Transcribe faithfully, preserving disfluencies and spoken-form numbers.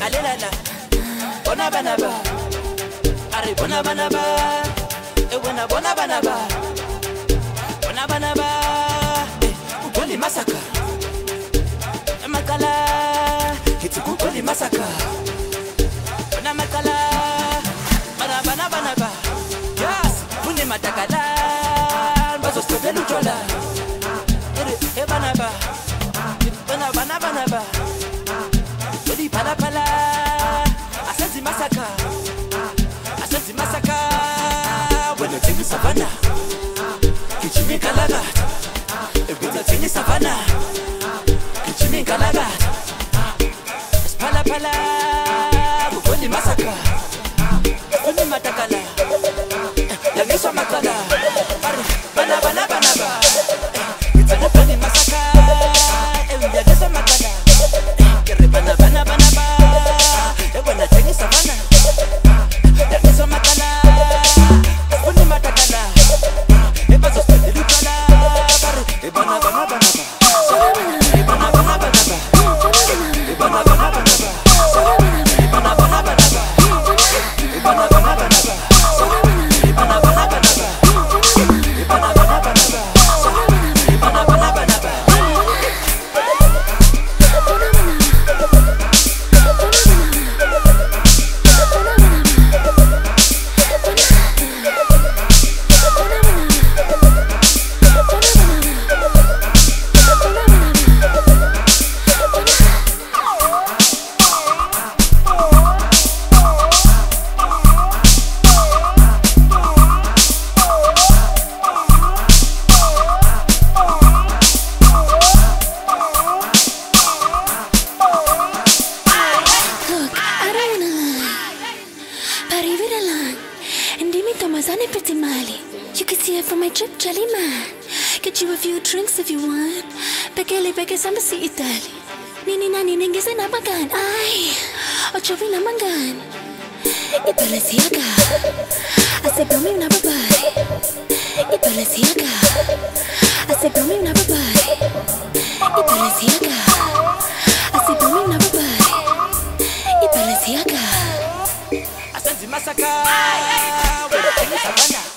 alelala bona bana ba are bona bana ba e bona bona bana ba bona bana ba ukoli masaka makala hiti ukoli masaka bona makala bana bana bana ba yes mune matakala bazo stobelu jola e bana ba bana bana bana ba odi pala pala asenzi masaka asenzi masaka wena tingi savana kichimi kalaga ebita tingi savana kichimi kalaga pala pala odi masaka odi matakala yangiswa makala bana bana bana ba itana pani masaka endi yangiswa makala kere bana bana bana ba e bona tingi savana yangiswa makala odi matakala e bazo steli pala bar e bana bana bana ba e bana bana bana ba e bana bana bana ba e bana bana bana ba e bana bana bana ba You can see it from my trip, Jelly Man. Get you a few drinks if you want. Pekele peke samba si Italy. Nini nani ningise na magan. Ay, ochovi na mangan. Ipalasiaga. Ase bromi na babae. Ipalasiaga. Ase bromi na babae. Ipalasiaga. Ase bromi na babae. Ipalasiaga. Asenzi masaka. Wena tingi savana.